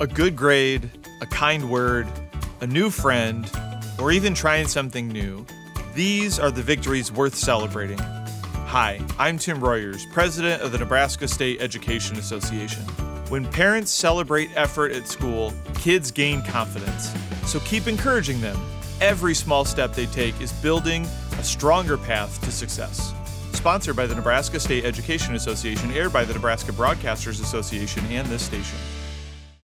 A good grade, a kind word, a new friend, or even trying something new. These are the victories worth celebrating. Hi, I'm Tim Royers, president of the Nebraska State Education Association. When parents celebrate effort at school, kids gain confidence. So keep encouraging them. Every small step they take is building a stronger path to success. Sponsored by the Nebraska State Education Association, aired by the Nebraska Broadcasters Association and this station.